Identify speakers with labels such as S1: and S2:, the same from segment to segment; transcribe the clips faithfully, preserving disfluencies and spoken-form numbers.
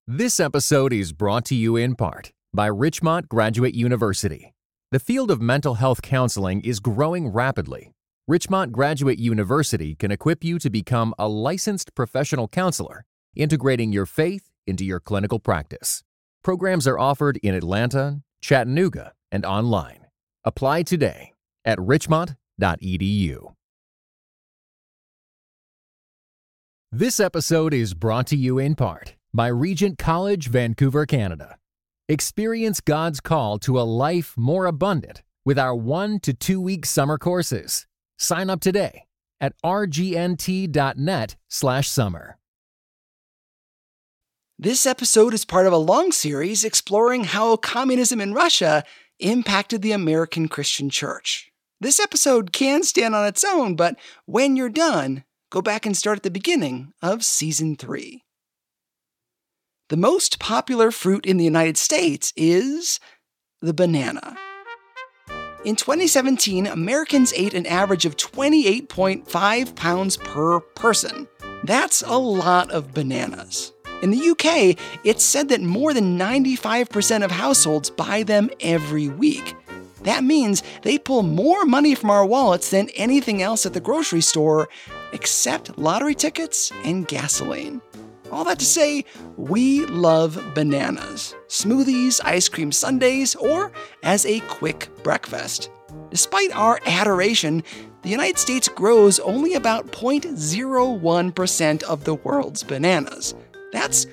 S1: This episode is brought to you in part by Richmont Graduate University. The field of mental health counseling is growing rapidly. Richmont Graduate University can equip you to become a licensed professional counselor, integrating your faith into your clinical practice. Programs are offered in Atlanta, Chattanooga, and online. Apply today at richmont dot e d u. This episode is brought to you in part by Regent College, Vancouver, Canada. Experience God's call to a life more abundant with our one to two week summer courses. Sign up today at r g n t dot net slash summer.
S2: This episode is part of a long series exploring how communism in Russia impacted the American Christian church. This episode can stand on its own, but when you're done, go back and start at the beginning of Season three. The most popular fruit in the United States is the banana. In twenty seventeen, Americans ate an average of twenty-eight point five pounds per person. That's a lot of bananas. In the U K, it's said that more than ninety-five percent of households buy them every week. That means they pull more money from our wallets than anything else at the grocery store, except lottery tickets and gasoline. All that to say, we love bananas, smoothies, ice cream sundaes, or as a quick breakfast. Despite our adoration, the United States grows only about zero point zero one percent of the world's bananas. That's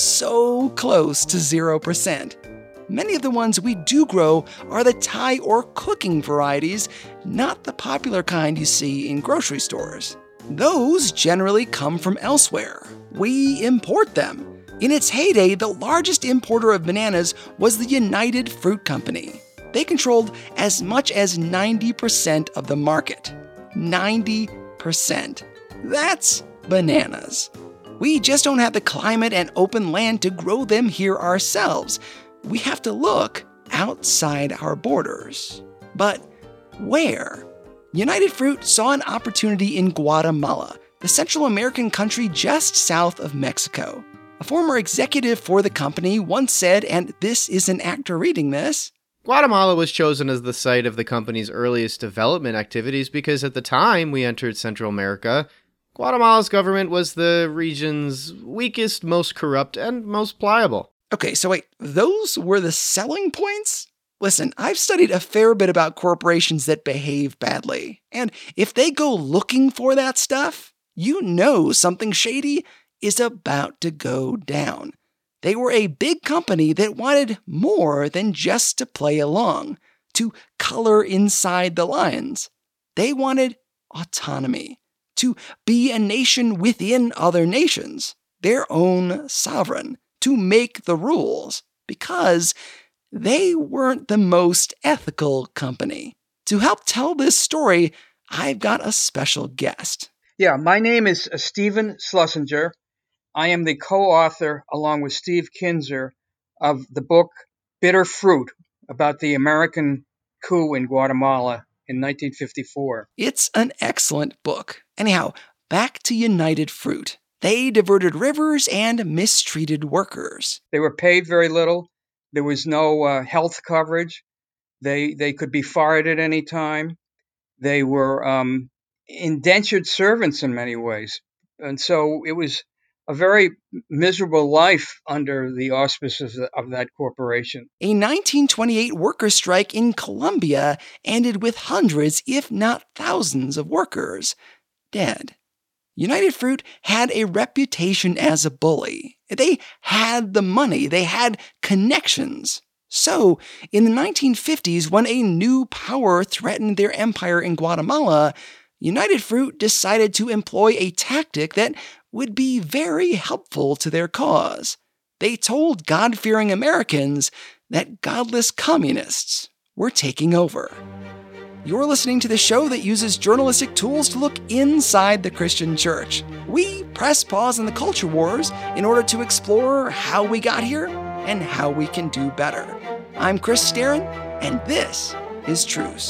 S2: so close to zero percent. Many of the ones we do grow are the Thai or cooking varieties, not the popular kind you see in grocery stores. Those generally come from elsewhere. We import them. In its heyday, the largest importer of bananas was the United Fruit Company. They controlled as much as ninety percent of the market. ninety percent. That's bananas. We just don't have the climate and open land to grow them here ourselves. We have to look outside our borders. But where? United Fruit saw an opportunity in Guatemala, the Central American country just south of Mexico. A former executive for the company once said, and this is an actor reading this,
S3: Guatemala was chosen as the site of the company's earliest development activities because at the time we entered Central America, Guatemala's government was the region's weakest, most corrupt, and most pliable.
S2: Okay, so wait, those were the selling points? Listen, I've studied a fair bit about corporations that behave badly, and if they go looking for that stuff, you know something shady is about to go down. They were a big company that wanted more than just to play along, to color inside the lines. They wanted autonomy, to be a nation within other nations, their own sovereign, to make the rules, because they weren't the most ethical company. To help tell this story, I've got a special guest.
S4: Yeah, my name is uh, Stephen Schlesinger. I am the co-author, along with Steve Kinzer, of the book Bitter Fruit, about the American coup in Guatemala in nineteen fifty-four.
S2: It's an excellent book. Anyhow, back to United Fruit. They diverted rivers and mistreated workers.
S4: They were paid very little. There was no uh, health coverage. They they could be fired at any time. They were um, indentured servants in many ways. And so it was a very miserable life under the auspices of that corporation.
S2: A nineteen twenty-eight worker strike in Colombia ended with hundreds, if not thousands, of workers dead. United Fruit had a reputation as a bully. They had the money. They had connections. So, in the nineteen fifties, when a new power threatened their empire in Guatemala, United Fruit decided to employ a tactic that would be very helpful to their cause. They told God-fearing Americans that godless communists were taking over. You're listening to the show that uses journalistic tools to look inside the Christian church. We press pause on the culture wars in order to explore how we got here and how we can do better. I'm Chris Staron, and this is Truce.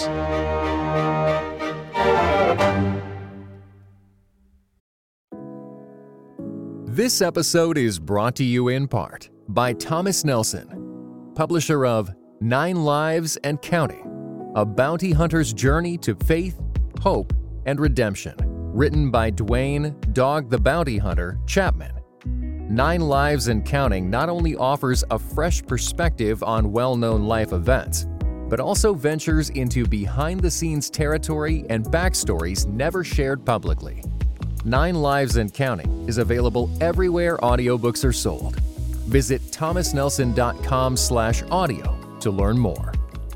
S1: This episode is brought to you in part by Thomas Nelson, publisher of Nine Lives and Counting, A Bounty Hunter's Journey to Faith, Hope, and Redemption, written by Dwayne Dog the Bounty Hunter Chapman. Nine Lives and Counting not only offers a fresh perspective on well-known life events, but also ventures into behind-the-scenes territory and backstories never shared publicly. Nine Lives and Counting is available everywhere audiobooks are sold. Visit thomas nelson dot com slash audio to learn more.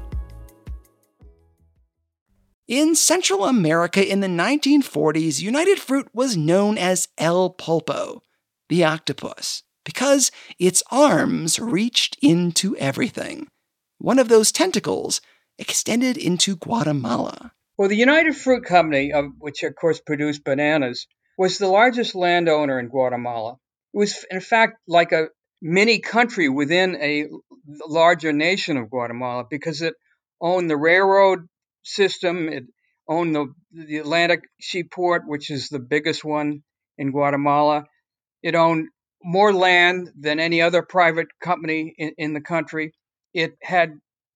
S2: In Central America in the nineteen forties, United Fruit was known as El Pulpo, the octopus, because its arms reached into everything. One of those tentacles extended into Guatemala.
S4: Well, the United Fruit Company, of which of course produced bananas, was the largest landowner in Guatemala. It was, in fact, like a mini country within a larger nation of Guatemala because it owned the railroad system, it owned the, the Atlantic Seaport, which is the biggest one in Guatemala. It owned more land than any other private company in, in the country. It had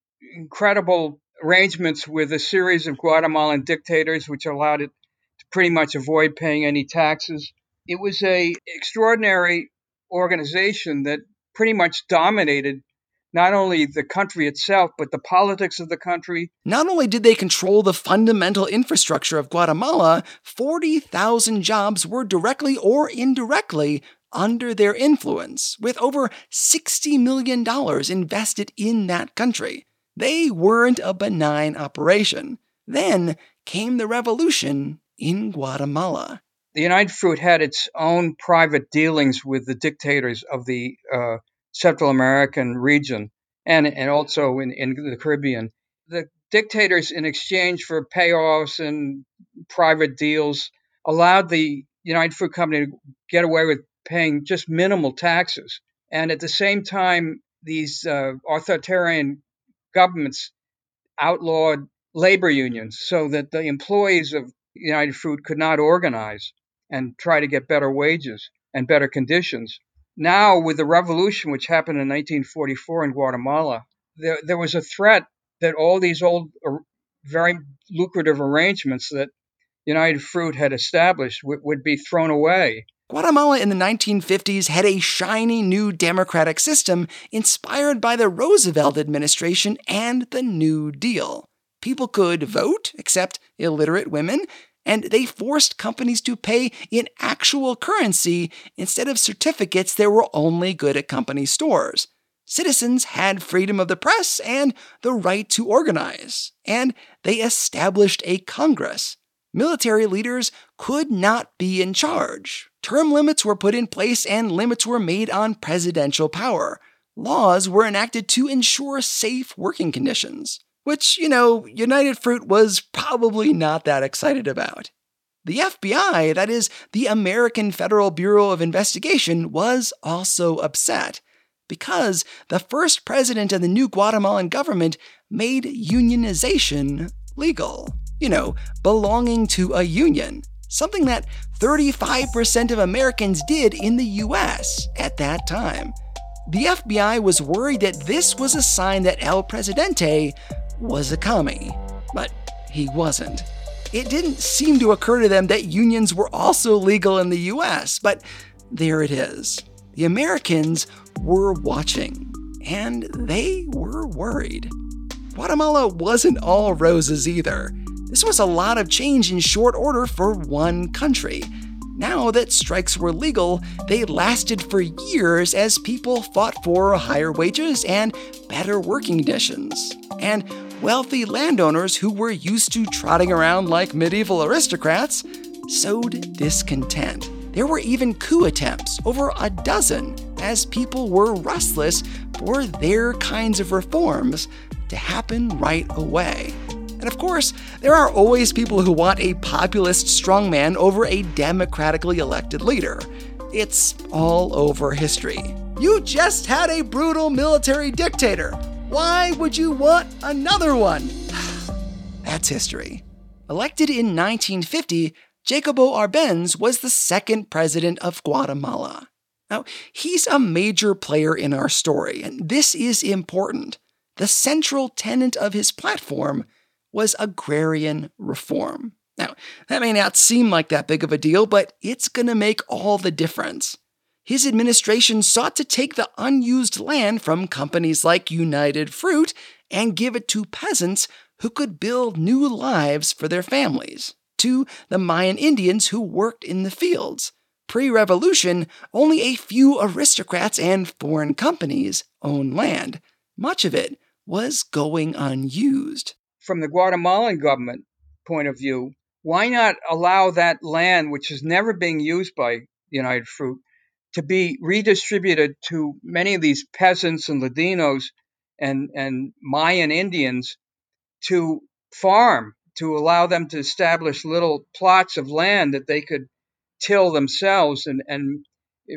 S4: incredible arrangements with a series of Guatemalan dictators, which allowed it to pretty much avoid paying any taxes. It was an extraordinary organization that pretty much dominated not only the country itself, but the politics of the country.
S2: Not only did they control the fundamental infrastructure of Guatemala, forty thousand jobs were directly or indirectly under their influence, with over sixty million dollars invested in that country. They weren't a benign operation. Then came the revolution in Guatemala.
S4: The United Fruit had its own private dealings with the dictators of the uh, Central American region and, and also in, in the Caribbean. The dictators, in exchange for payoffs and private deals, allowed the United Fruit Company to get away with paying just minimal taxes. And at the same time, these uh, authoritarian governments outlawed labor unions so that the employees of United Fruit could not organize and try to get better wages and better conditions. Now, with the revolution, which happened in nineteen forty-four in Guatemala, there, there was a threat that all these old, uh, very lucrative arrangements that United Fruit had established w- would be thrown away.
S2: Guatemala in the nineteen fifties had a shiny new democratic system inspired by the Roosevelt administration and the New Deal. People could vote, except illiterate women, and they forced companies to pay in actual currency instead of certificates that were only good at company stores. Citizens had freedom of the press and the right to organize, and they established a Congress. Military leaders could not be in charge. Term limits were put in place and limits were made on presidential power. Laws were enacted to ensure safe working conditions, which, you know, United Fruit was probably not that excited about. The F B I, that is, the American Federal Bureau of Investigation, was also upset because the first president of the new Guatemalan government made unionization legal. You know, belonging to a union, something that thirty-five percent of Americans did in the U S at that time. The F B I was worried that this was a sign that El Presidente was a commie, but he wasn't. It didn't seem to occur to them that unions were also legal in the U S, but there it is. The Americans were watching, and they were worried. Guatemala wasn't all roses either. This was a lot of change in short order for one country. Now that strikes were legal, they lasted for years as people fought for higher wages and better working conditions. And wealthy landowners who were used to trotting around like medieval aristocrats sowed discontent. There were even coup attempts, over a dozen, as people were restless for their kinds of reforms to happen right away. And of course, there are always people who want a populist strongman over a democratically elected leader. It's all over history. You just had a brutal military dictator. Why would you want another one? That's history. Elected in nineteen fifty, Jacobo Arbenz was the second president of Guatemala. Now, he's a major player in our story, and this is important. The central tenet of his platform was agrarian reform. Now, that may not seem like that big of a deal, but it's going to make all the difference. His administration sought to take the unused land from companies like United Fruit and give it to peasants who could build new lives for their families, to the Mayan Indians who worked in the fields. Pre-revolution, only a few aristocrats and foreign companies owned land. Much of it was going unused.
S4: From the Guatemalan government point of view, why not allow that land, which is never being used by United Fruit, to be redistributed to many of these peasants and Ladinos and, and Mayan Indians to farm, to allow them to establish little plots of land that they could till themselves and, and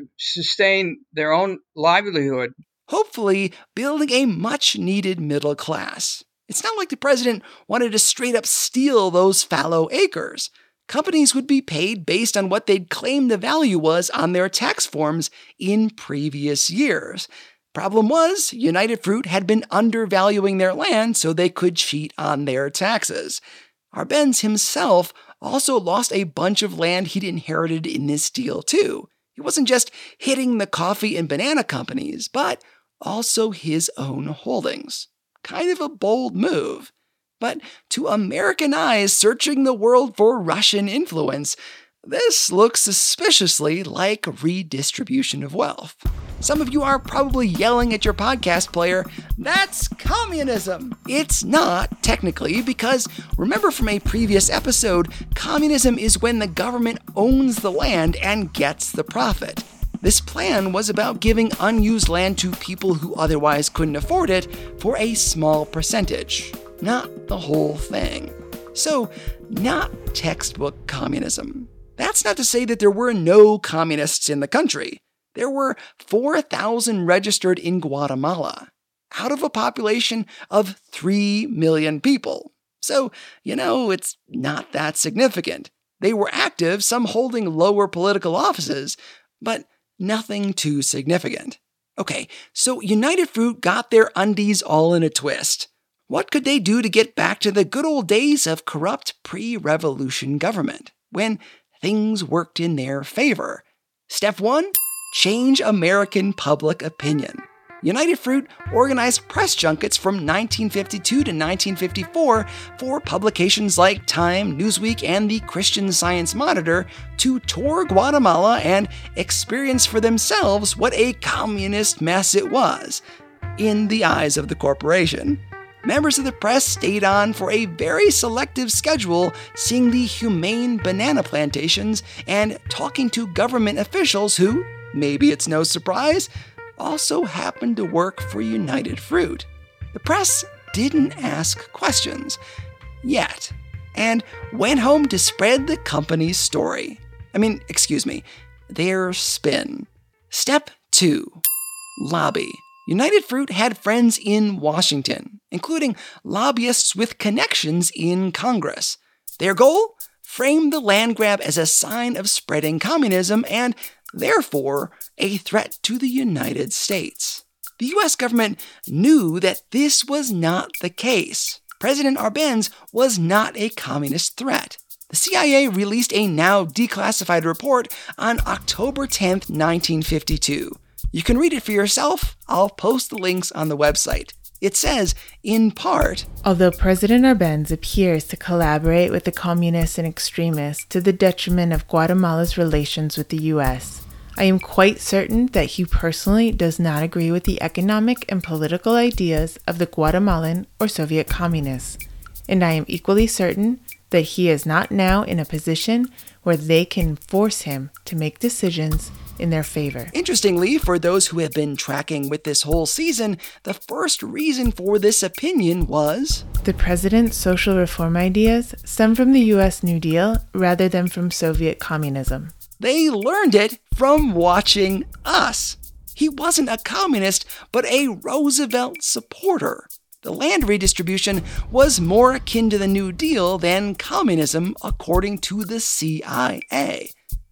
S4: sustain their own livelihood.
S2: Hopefully, building a much-needed middle class. It's not like the president wanted to straight up steal those fallow acres. Companies would be paid based on what they'd claimed the value was on their tax forms in previous years. Problem was, United Fruit had been undervaluing their land so they could cheat on their taxes. Arbenz himself also lost a bunch of land he'd inherited in this deal too. He wasn't just hitting the coffee and banana companies, but also his own holdings. Kind of a bold move. But to American eyes searching the world for Russian influence, this looks suspiciously like redistribution of wealth. Some of you are probably yelling at your podcast player, "That's communism!" It's not, technically, because remember from a previous episode, communism is when the government owns the land and gets the profit. This plan was about giving unused land to people who otherwise couldn't afford it for a small percentage, not the whole thing. So, not textbook communism. That's not to say that there were no communists in the country. There were four thousand registered in Guatemala, out of a population of three million people. So, you know, it's not that significant. They were active, some holding lower political offices, but nothing too significant. Okay, so United Fruit got their undies all in a twist. What could they do to get back to the good old days of corrupt pre-revolution government, when things worked in their favor? Step one, change American public opinion. United Fruit organized press junkets from nineteen fifty-two to nineteen fifty-four for publications like Time, Newsweek, and the Christian Science Monitor to tour Guatemala and experience for themselves what a communist mess it was, in the eyes of the corporation. Members of the press stayed on for a very selective schedule, seeing the humane banana plantations and talking to government officials who, maybe it's no surprise, also happened to work for United Fruit. The press didn't ask questions, yet, and went home to spread the company's story. I mean, excuse me, their spin. Step two, lobby. United Fruit had friends in Washington, including lobbyists with connections in Congress. Their goal? Frame the land grab as a sign of spreading communism and, therefore, a threat to the United States. The U S government knew that this was not the case. President Arbenz was not a communist threat. The C I A released a now declassified report on October tenth, nineteen fifty-two. You can read it for yourself. I'll post the links on the website. It says, in part,
S5: although President Arbenz appears to collaborate with the communists and extremists to the detriment of Guatemala's relations with the U S, I am quite certain that he personally does not agree with the economic and political ideas of the Guatemalan or Soviet communists, and I am equally certain that he is not now in a position where they can force him to make decisions in their favor.
S2: Interestingly, for those who have been tracking with this whole season, the first reason for this opinion was
S5: the president's social reform ideas stem from the U S New Deal rather than from Soviet communism.
S2: They learned it from watching us. He wasn't a communist, but a Roosevelt supporter. The land redistribution was more akin to the New Deal than communism, according to the C I A.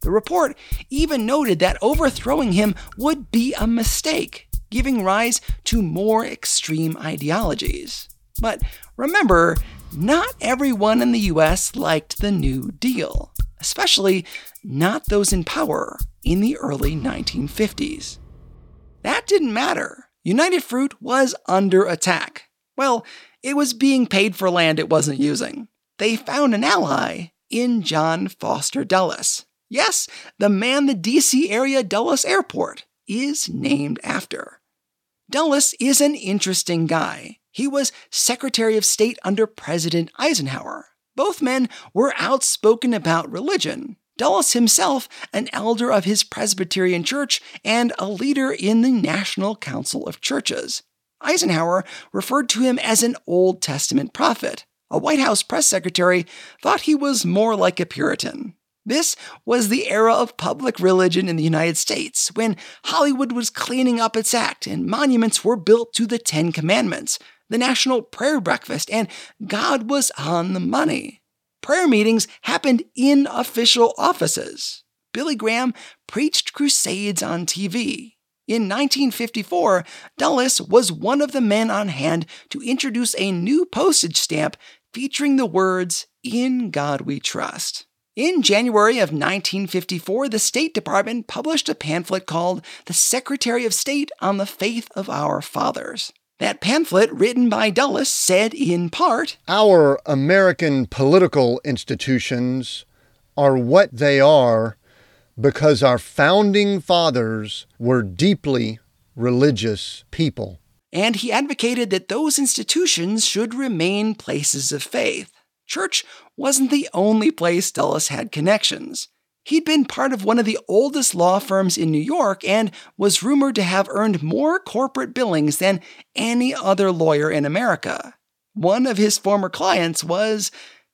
S2: The report even noted that overthrowing him would be a mistake, giving rise to more extreme ideologies. But remember, not everyone in the U S liked the New Deal, especially not those in power in the early nineteen fifties. That didn't matter. United Fruit was under attack. Well, it was being paid for land it wasn't using. They found an ally in John Foster Dulles. Yes, the man the D C area Dulles Airport is named after. Dulles is an interesting guy. He was Secretary of State under President Eisenhower. Both men were outspoken about religion. Dulles himself, an elder of his Presbyterian church and a leader in the National Council of Churches. Eisenhower referred to him as an Old Testament prophet. A White House press secretary thought he was more like a Puritan. This was the era of public religion in the United States, when Hollywood was cleaning up its act and monuments were built to the Ten Commandments, the National Prayer Breakfast, and God was on the money. Prayer meetings happened in official offices. Billy Graham preached crusades on T V. In nineteen fifty-four, Dulles was one of the men on hand to introduce a new postage stamp featuring the words, "In God We Trust." In January of nineteen fifty-four, the State Department published a pamphlet called The Secretary of State on the Faith of Our Fathers. That pamphlet, written by Dulles, said in part,
S6: "Our American political institutions are what they are because our founding fathers were deeply religious people."
S2: And he advocated that those institutions should remain places of faith. Church wasn't the only place Dulles had connections. He'd been part of one of the oldest law firms in New York and was rumored to have earned more corporate billings than any other lawyer in America. One of his former clients was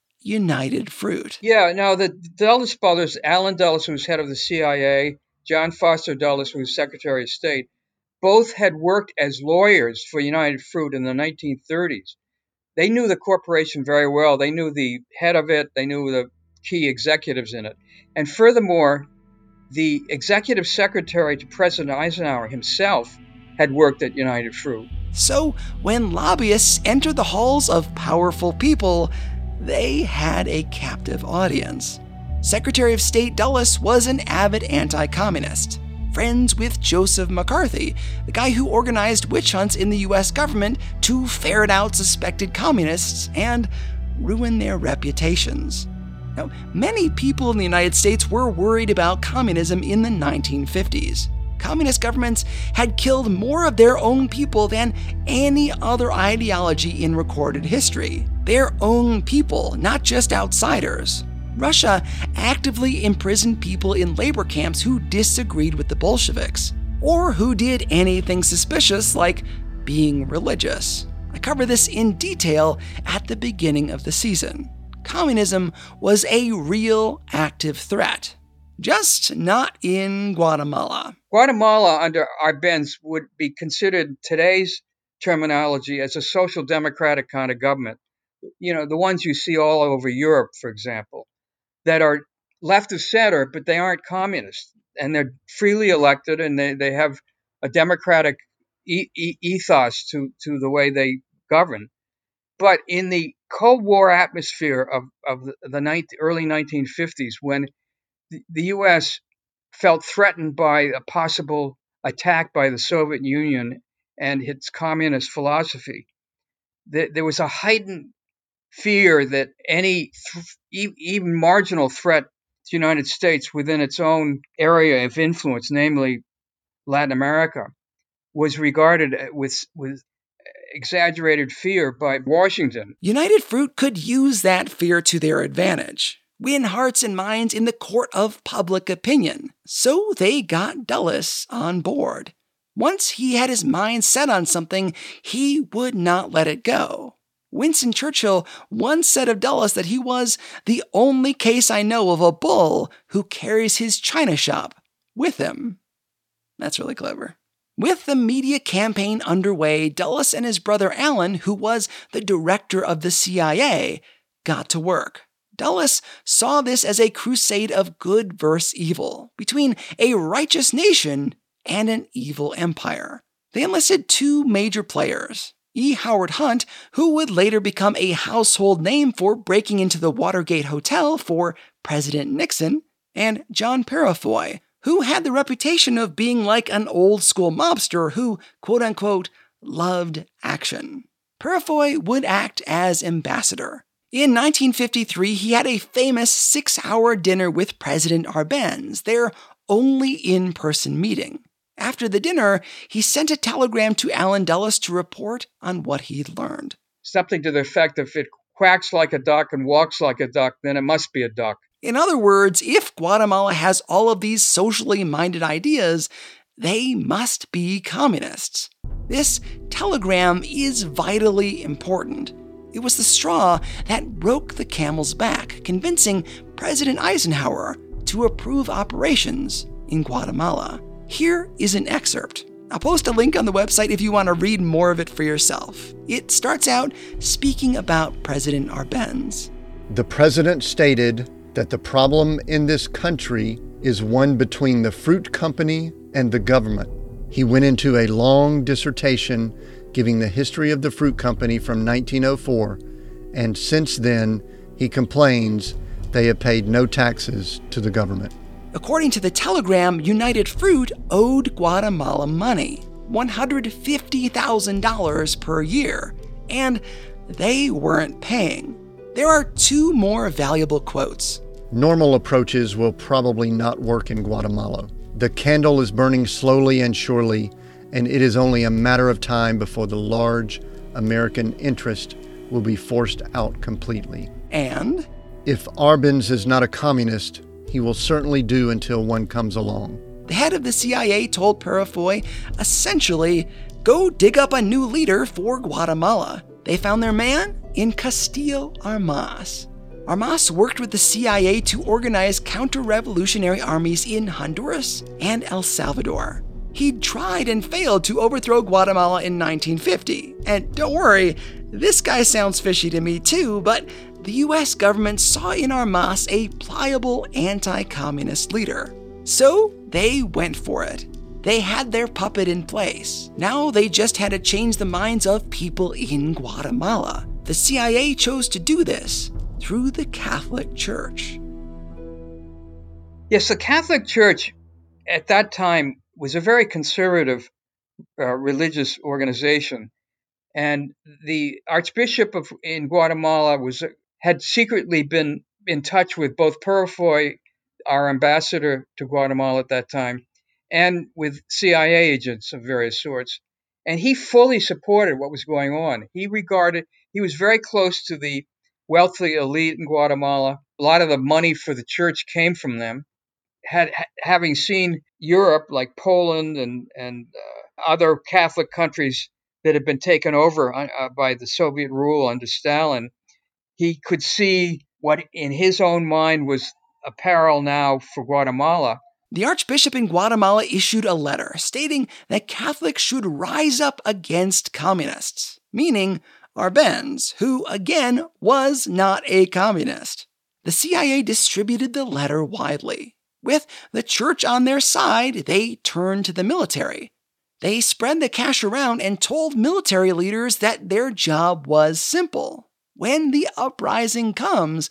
S2: United Fruit.
S4: Yeah, now the Dulles brothers, Allen Dulles, who was head of the C I A, John Foster Dulles, who was Secretary of State, both had worked as lawyers for United Fruit in the nineteen thirties. They knew the corporation very well. They knew the head of it. They knew the key executives in it. And furthermore, the executive secretary to President Eisenhower himself had worked at United Fruit.
S2: So when lobbyists entered the halls of powerful people, they had a captive audience. Secretary of State Dulles was an avid anti-communist, friends with Joseph McCarthy, the guy who organized witch hunts in the U S government to ferret out suspected communists and ruin their reputations. Now, many people in the United States were worried about communism in the nineteen fifties. Communist governments had killed more of their own people than any other ideology in recorded history. Their own people, not just outsiders. Russia actively imprisoned people in labor camps who disagreed with the Bolsheviks, or who did anything suspicious like being religious. I cover this in detail at the beginning of the season. Communism was a real active threat, just not in Guatemala.
S4: Guatemala, under Arbenz, would be considered today's terminology as a social democratic kind of government. You know, the ones you see all over Europe, for example, that are left of center, but they aren't communist. And they're freely elected, and they, they have a democratic e- e- ethos to, to the way they govern. But in the Cold War atmosphere of, of the, the nineteen, early nineteen fifties, when the, the U S felt threatened by a possible attack by the Soviet Union and its communist philosophy, there, there was a heightened fear that any th- even marginal threat to the United States within its own area of influence, namely Latin America, was regarded with, with exaggerated fear by Washington.
S2: United Fruit could use that fear to their advantage, win hearts and minds in the court of public opinion. So they got Dulles on board. Once he had his mind set on something, he would not let it go. Winston Churchill once said of Dulles that he was the only case I know of a bull who carries his china shop with him. That's really clever. With the media campaign underway, Dulles and his brother Allen, who was the director of the C I A, got to work. Dulles saw this as a crusade of good versus evil, between a righteous nation and an evil empire. They enlisted two major players, E. Howard Hunt, who would later become a household name for breaking into the Watergate Hotel for President Nixon, and John Peurifoy, who had the reputation of being like an old-school mobster who, quote-unquote, loved action. Peurifoy would act as ambassador. In nineteen fifty-three, he had a famous six-hour dinner with President Arbenz, their only in-person meeting. After the dinner, he sent a telegram to Allen Dulles to report on what he'd learned.
S4: Something to the effect, if it quacks like a duck and walks like a duck, then it must be a duck.
S2: In other words, if Guatemala has all of these socially minded ideas, they must be communists. This telegram is vitally important. It was the straw that broke the camel's back, convincing President Eisenhower to approve operations in Guatemala. Here is an excerpt. I'll post a link on the website if you want to read more of it for yourself. It starts out speaking about President Arbenz.
S6: The president stated that the problem in this country is one between the fruit company and the government. He went into a long dissertation giving the history of the fruit company from nineteen oh four, and since then, he complains they have paid no taxes to the government.
S2: According to the telegram, United Fruit owed Guatemala money, one hundred fifty thousand dollars per year, and they weren't paying. There are two more valuable quotes.
S6: Normal approaches will probably not work in Guatemala. The candle is burning slowly and surely, and it is only a matter of time before the large American interest will be forced out completely.
S2: And?
S6: If Arbenz is not a communist, he will certainly do until one comes along.
S2: The head of the C I A told Peurifoy, essentially, go dig up a new leader for Guatemala. They found their man in Castillo Armas. Armas worked with the C I A to organize counter-revolutionary armies in Honduras and El Salvador. He'd tried and failed to overthrow Guatemala in nineteen fifty. And don't worry, this guy sounds fishy to me too, but the U S government saw in Armas a pliable anti-communist leader. So they went for it. They had their puppet in place. Now they just had to change the minds of people in Guatemala. The C I A chose to do this through the Catholic Church.
S4: Yes, the Catholic Church at that time was a very conservative uh, religious organization. And the Archbishop of in Guatemala was had secretly been in touch with both Peurifoy, our ambassador to Guatemala at that time, and with C I A agents of various sorts. And he fully supported what was going on. He regarded, he was very close to the wealthy elite in Guatemala. A lot of the money for the church came from them. Had having seen Europe, like Poland and, and uh, other Catholic countries that had been taken over uh, by the Soviet rule under Stalin, he could see what in his own mind was a peril now for Guatemala.
S2: The Archbishop in Guatemala issued a letter stating that Catholics should rise up against communists, meaning Arbenz, who, again, was not a communist. The C I A distributed the letter widely. With the church on their side, they turned to the military. They spread the cash around and told military leaders that their job was simple. When the uprising comes,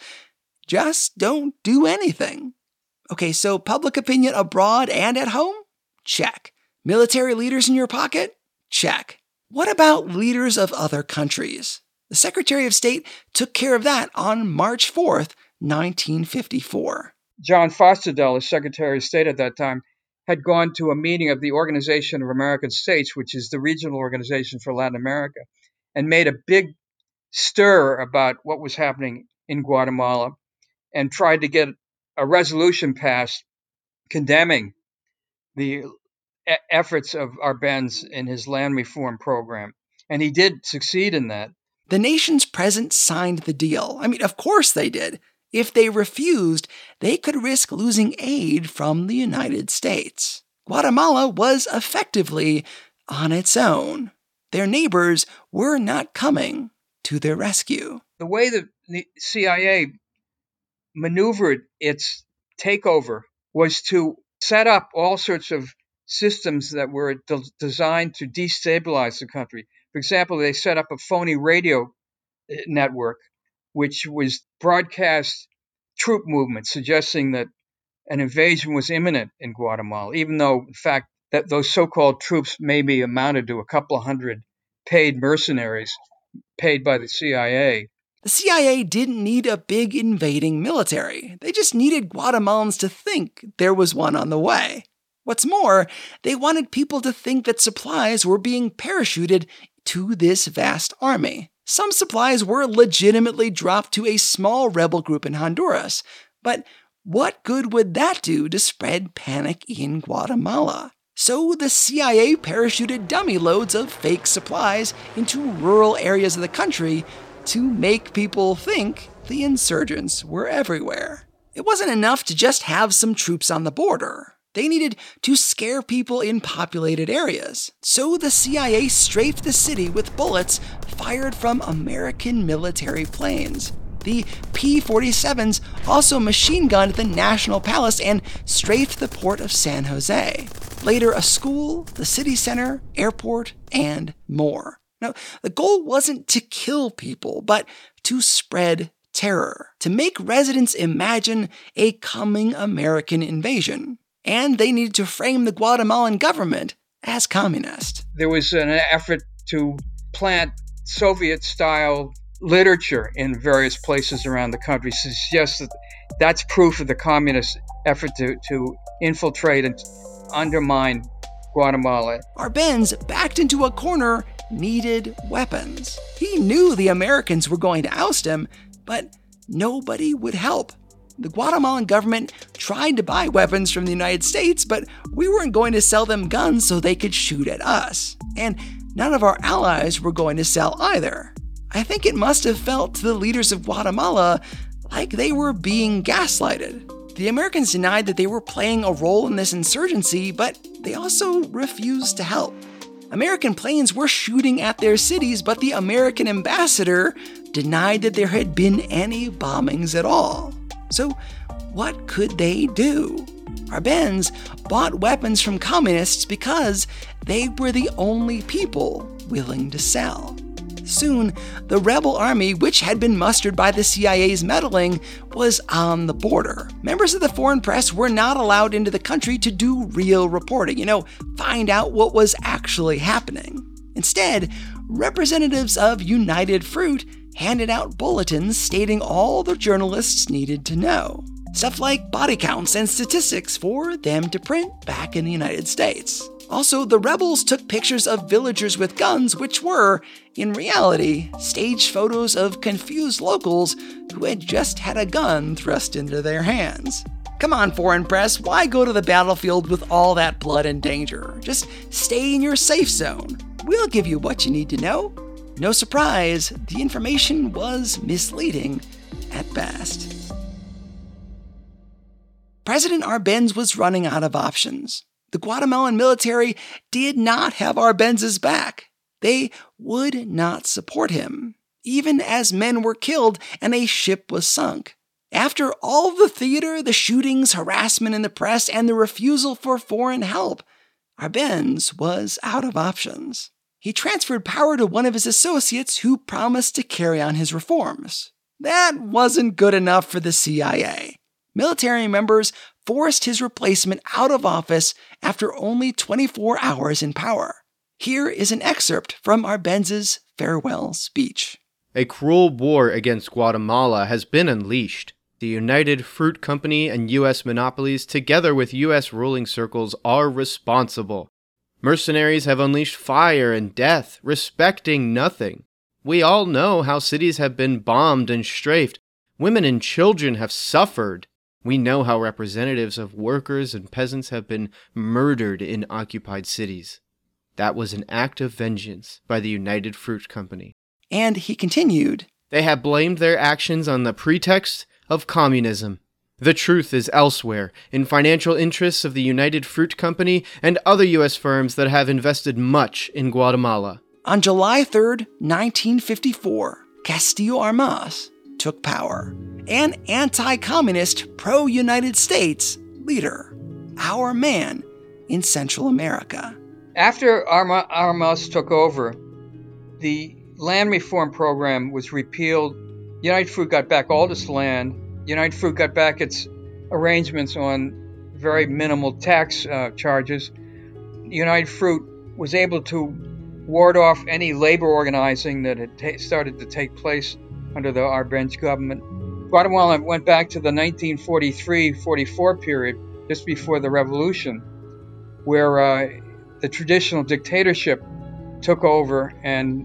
S2: just don't do anything. Okay, so public opinion abroad and at home? Check. Military leaders in your pocket? Check. What about leaders of other countries? The Secretary of State took care of that on March fourth, nineteen fifty-four.
S4: John Foster Dulles, Secretary of State at that time, had gone to a meeting of the Organization of American States, which is the regional organization for Latin America, and made a big stir about what was happening in Guatemala and tried to get a resolution passed condemning the e- efforts of Arbenz in his land reform program. And he did succeed in that.
S2: The nations present signed the deal. I mean, of course they did. If they refused, they could risk losing aid from the United States. Guatemala was effectively on its own. Their neighbors were not coming to their rescue.
S4: The way that the C I A maneuvered its takeover was to set up all sorts of systems that were de- designed to destabilize the country. For example, they set up a phony radio network, which was broadcast troop movements suggesting that an invasion was imminent in Guatemala, even though, in fact, that those so-called troops maybe amounted to a couple of hundred paid mercenaries paid by the C I A.
S2: The C I A didn't need a big invading military. They just needed Guatemalans to think there was one on the way. What's more, they wanted people to think that supplies were being parachuted to this vast army. Some supplies were legitimately dropped to a small rebel group in Honduras, but what good would that do to spread panic in Guatemala? So the C I A parachuted dummy loads of fake supplies into rural areas of the country to make people think the insurgents were everywhere. It wasn't enough to just have some troops on the border. They needed to scare people in populated areas. So the C I A strafed the city with bullets fired from American military planes. The P forty-sevens also machine-gunned the National Palace and strafed the port of San Jose. Later, a school, the city center, airport, and more. Now, the goal wasn't to kill people, but to spread terror, to make residents imagine a coming American invasion. And they needed to frame the Guatemalan government as communist.
S4: There was an effort to plant Soviet-style literature in various places around the country, suggests that that's proof of the communist effort to, to infiltrate and undermine Guatemala.
S2: Arbenz, backed into a corner, needed weapons. He knew the Americans were going to oust him, but nobody would help. The Guatemalan government tried to buy weapons from the United States, but we weren't going to sell them guns so they could shoot at us. And none of our allies were going to sell either. I think it must have felt to the leaders of Guatemala like they were being gaslighted. The Americans denied that they were playing a role in this insurgency, but they also refused to help. American planes were shooting at their cities, but the American ambassador denied that there had been any bombings at all. So what could they do? Arbenz bought weapons from communists because they were the only people willing to sell. Soon, the rebel army, which had been mustered by the C I A's meddling, was on the border. Members of the foreign press were not allowed into the country to do real reporting, you know, find out what was actually happening. Instead, representatives of United Fruit handed out bulletins stating all the journalists needed to know. Stuff like body counts and statistics for them to print back in the United States. Also, the rebels took pictures of villagers with guns, which were, in reality, staged photos of confused locals who had just had a gun thrust into their hands. Come on, foreign press, why go to the battlefield with all that blood and danger? Just stay in your safe zone. We'll give you what you need to know. No surprise, the information was misleading at best. President Arbenz was running out of options. The Guatemalan military did not have Arbenz's back. They would not support him, even as men were killed and a ship was sunk. After all the theater, the shootings, harassment in the press, and the refusal for foreign help, Arbenz was out of options. He transferred power to one of his associates who promised to carry on his reforms. That wasn't good enough for the C I A. Military members forced his replacement out of office after only twenty-four hours in power. Here is an excerpt from Arbenz's farewell speech.
S3: A cruel war against Guatemala has been unleashed. The United Fruit Company and U S monopolies, together with U S ruling circles, are responsible. Mercenaries have unleashed fire and death, respecting nothing. We all know how cities have been bombed and strafed. Women and children have suffered. We know how representatives of workers and peasants have been murdered in occupied cities. That was an act of vengeance by the United Fruit Company.
S2: And he continued,
S3: They have blamed their actions on the pretext of communism. The truth is elsewhere, in financial interests of the United Fruit Company and other U S firms that have invested much in Guatemala.
S2: On July third, nineteen fifty-four, Castillo Armas, took power. An anti-communist, pro-United States leader. Our man in Central America.
S4: After Arma- Armas took over, the land reform program was repealed. United Fruit got back all this land. United Fruit got back its arrangements on very minimal tax uh, charges. United Fruit was able to ward off any labor organizing that had ta- started to take place under the Arbenz government. Guatemala went back to the nineteen forty-three forty-four period, just before the revolution, where uh, the traditional dictatorship took over and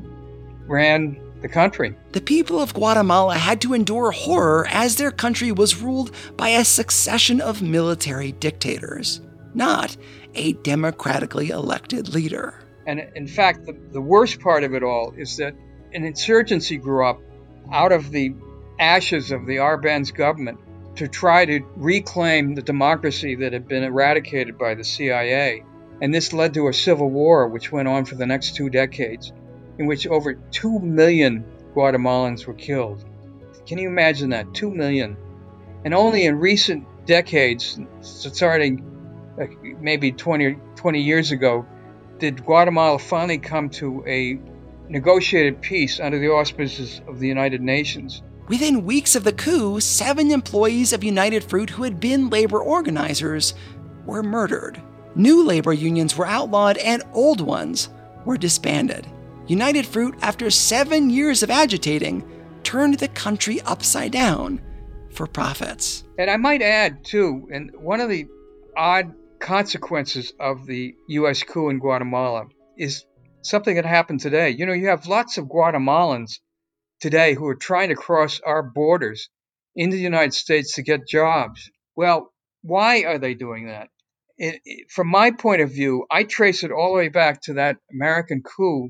S4: ran the country.
S2: The people of Guatemala had to endure horror as their country was ruled by a succession of military dictators, not a democratically elected leader.
S4: And in fact, the, the worst part of it all is that an insurgency grew up out of the ashes of the Arbenz government to try to reclaim the democracy that had been eradicated by the C I A. And this led to a civil war which went on for the next two decades, in which over two million Guatemalans were killed. Can you imagine that? two million. And only in recent decades, starting maybe twenty, twenty years ago, did Guatemala finally come to a negotiated peace under the auspices of the United Nations.
S2: Within weeks of the coup, seven employees of United Fruit who had been labor organizers were murdered. New labor unions were outlawed and old ones were disbanded. United Fruit, after seven years of agitating, turned the country upside down for profits.
S4: And I might add, too, and one of the odd consequences of the U S coup in Guatemala is something that happened today. You know, you have lots of Guatemalans today who are trying to cross our borders into the United States to get jobs. Well, why are they doing that? It, it, from my point of view, I trace it all the way back to that American coup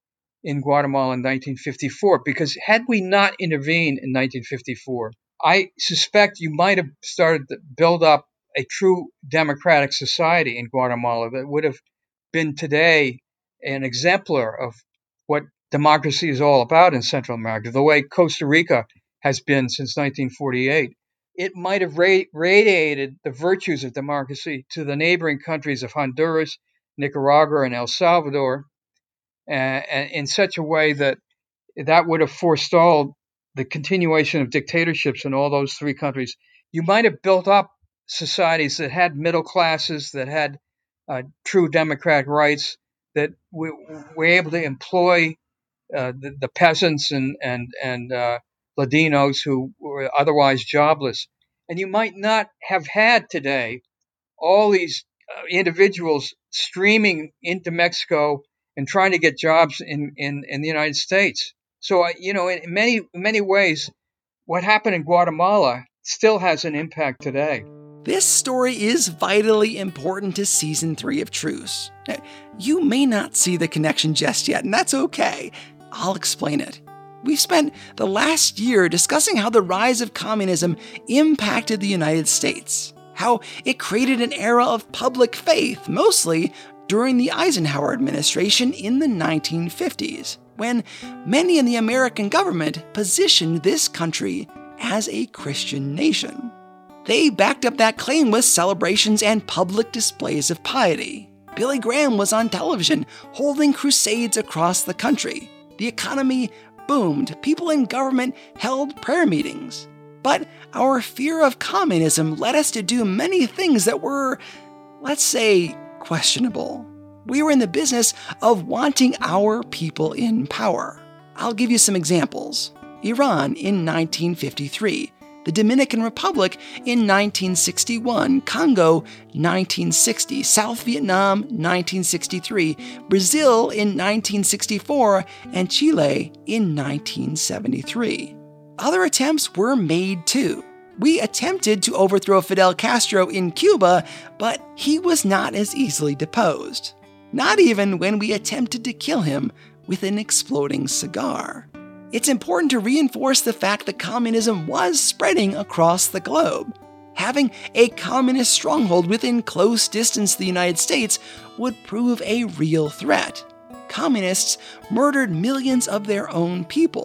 S4: in Guatemala in nineteen fifty-four, because had we not intervened in nineteen fifty-four, I suspect you might have started to build up a true democratic society in Guatemala that would have been today an exemplar of what democracy is all about in Central America, the way Costa Rica has been since nineteen forty-eight. It might have ra- radiated the virtues of democracy to the neighboring countries of Honduras, Nicaragua, and El Salvador, uh, in such a way that that would have forestalled the continuation of dictatorships in all those three countries. You might have built up societies that had middle classes, that had uh, true democratic rights, that we were able to employ uh, the, the peasants and and and uh, Ladinos who were otherwise jobless. And you might not have had today all these uh, individuals streaming into Mexico and trying to get jobs in, in, in the United States. So, uh, you know, in many, many ways, what happened in Guatemala still has an impact today.
S2: This story is vitally important to Season three of Truce. You may not see the connection just yet, and that's okay. I'll explain it. We've spent the last year discussing how the rise of communism impacted the United States, how it created an era of public faith, mostly during the Eisenhower administration in the nineteen fifties, when many in the American government positioned this country as a Christian nation. They backed up that claim with celebrations and public displays of piety. Billy Graham was on television holding crusades across the country. The economy boomed. People in government held prayer meetings. But our fear of communism led us to do many things that were, let's say, questionable. We were in the business of wanting our people in power. I'll give you some examples. Iran in nineteen fifty-three, the Dominican Republic in nineteen sixty-one, Congo nineteen sixty, South Vietnam nineteen sixty-three, Brazil in nineteen sixty-four, and Chile in nineteen seventy-three. Other attempts were made too. We attempted to overthrow Fidel Castro in Cuba, but he was not as easily deposed. Not even when we attempted to kill him with an exploding cigar. It's important to reinforce the fact that communism was spreading across the globe. Having a communist stronghold within close distance of the United States would prove a real threat. Communists murdered millions of their own people.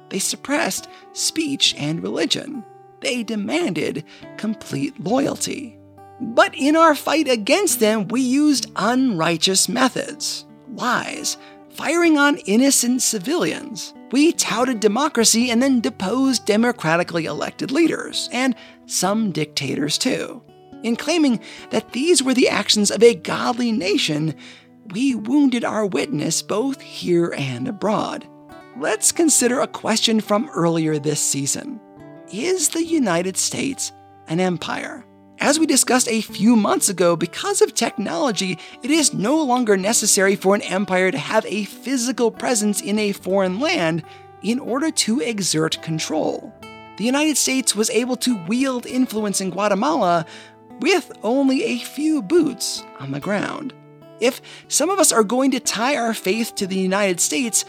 S2: They suppressed speech and religion. They demanded complete loyalty. But in our fight against them, we used unrighteous methods, lies, firing on innocent civilians. We touted democracy and then deposed democratically elected leaders, and some dictators too. In claiming that these were the actions of a godly nation, we wounded our witness both here and abroad. Let's consider a question from earlier this season. Is the United States an empire? As we discussed a few months ago, because of technology, it is no longer necessary for an empire to have a physical presence in a foreign land in order to exert control. The United States was able to wield influence in Guatemala with only a few boots on the ground. If some of us are going to tie our faith to the United States,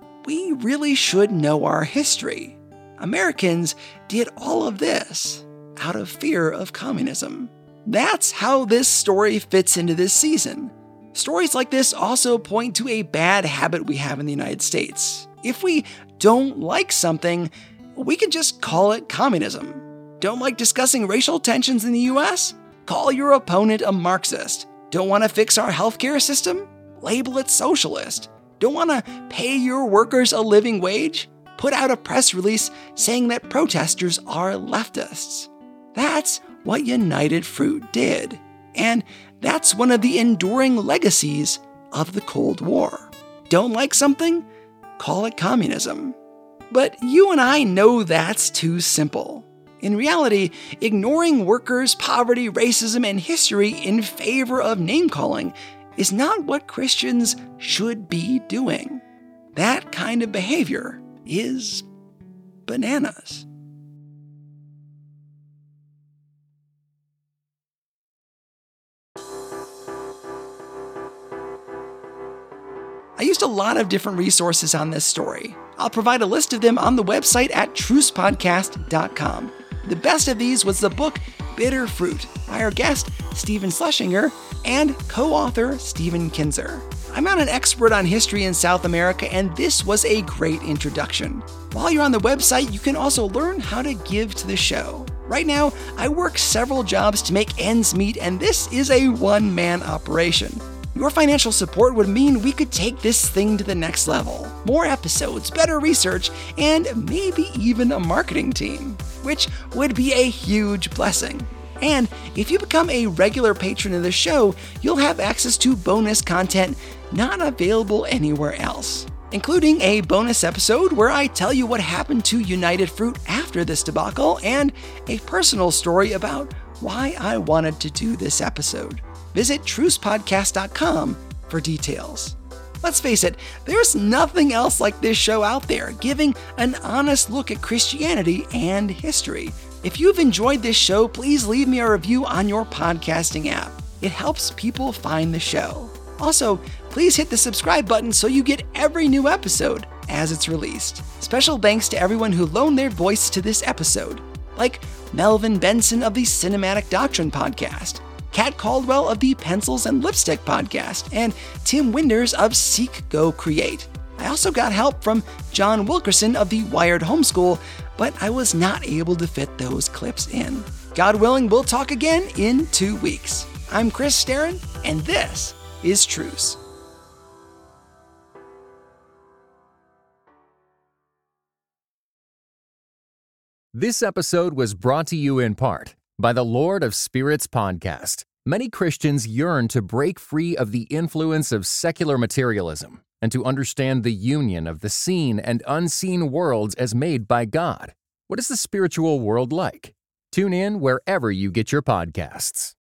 S2: we really should know our history. Americans did all of this out of fear of communism. That's how this story fits into this season. Stories like this also point to a bad habit we have in the United States. If we don't like something, we can just call it communism. Don't like discussing racial tensions in the U S? Call your opponent a Marxist. Don't want to fix our healthcare system? Label it socialist. Don't want to pay your workers a living wage? Put out a press release saying that protesters are leftists. That's what United Fruit did. And that's one of the enduring legacies of the Cold War. Don't like something? Call it communism. But you and I know that's too simple. In reality, ignoring workers, poverty, racism, and history in favor of name-calling is not what Christians should be doing. That kind of behavior is bananas. I used a lot of different resources on this story. I'll provide a list of them on the website at truce podcast dot com. The best of these was the book Bitter Fruit by our guest, Stephen Schlesinger, and co-author Stephen Kinzer. I'm not an expert on history in South America, and this was a great introduction. While you're on the website, you can also learn how to give to the show. Right now, I work several jobs to make ends meet, and this is a one-man operation. Your financial support would mean we could take this thing to the next level. More episodes, better research, and maybe even a marketing team, which would be a huge blessing. And if you become a regular patron of the show, you'll have access to bonus content not available anywhere else, including a bonus episode where I tell you what happened to United Fruit after this debacle and a personal story about why I wanted to do this episode. Visit truce podcast dot com for details. Let's face it, there's nothing else like this show out there, giving an honest look at Christianity and history. If you've enjoyed this show, please leave me a review on your podcasting app. It helps people find the show. Also, please hit the subscribe button so you get every new episode as it's released. Special thanks to everyone who loaned their voice to this episode, like Melvin Benson of the Cinematic Doctrine podcast, Kat Caldwell of the Pencils and Lipstick podcast, and Tim Winders of Seek, Go, Create. I also got help from John Wilkerson of the Wired Homeschool, but I was not able to fit those clips in. God willing, we'll talk again in two weeks. I'm Chris Staron, and this is Truce.
S1: This episode was brought to you in part by the Lord of Spirits podcast. Many Christians yearn to break free of the influence of secular materialism and to understand the union of the seen and unseen worlds as made by God. What is the spiritual world like? Tune in wherever you get your podcasts.